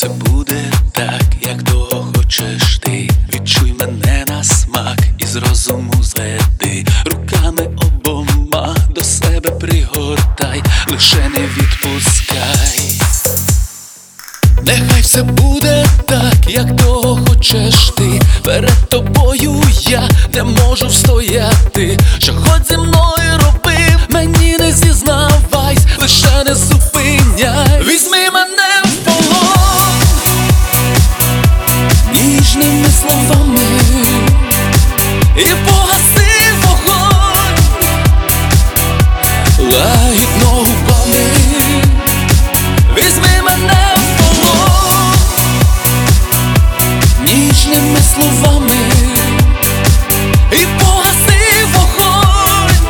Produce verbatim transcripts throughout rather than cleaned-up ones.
все буде так, як того хочеш ти. Відчуй мене на смак і з розуму зведи. Руками обома до себе пригортай, лише не відпускай. Нехай все буде так, як того хочеш ти. Перед тобою я не можу встояти. Що хоч зі мною робив, мені не зізнавайсь, лише не зупиняй. Візьми мене в полон ніжними словами і погаси вогонь лагідно губами. Візьми мене в полон ніжними словами і погаси вогонь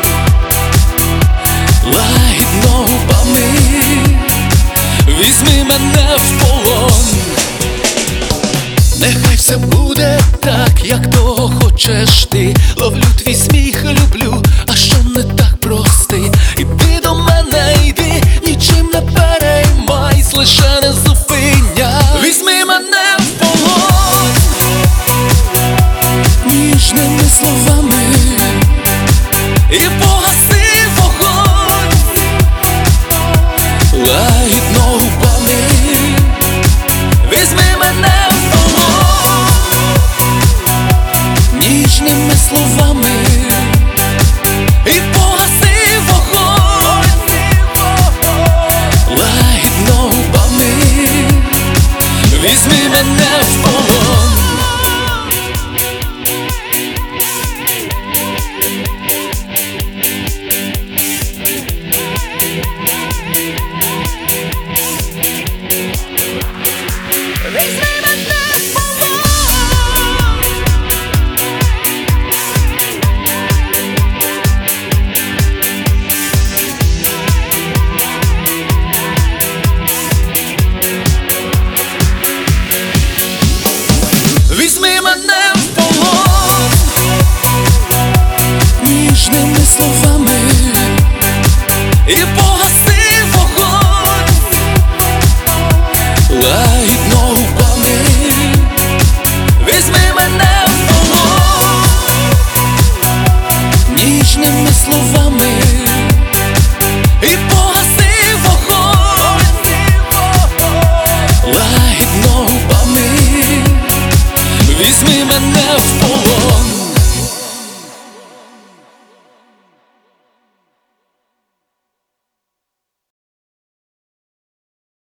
лагідно губами. Візьми мене в полон. Нехай все буде так, як того хочеш ти. Ловлю твій сміх, люблю, а що не так прости. Іди до мене, йди, нічим не переймайсь, лише не зупиняй. Візьми мене в полон ніжними словами і погаси вогонь лагідно губами. Візьми мене в полон ніжними словами і погаси вогонь лагідно губами. Візьми мене в полон. Візьми мене в полон ніжними словами і погаси вогонь лагідно губами. Візьми мене в полон ніжними словами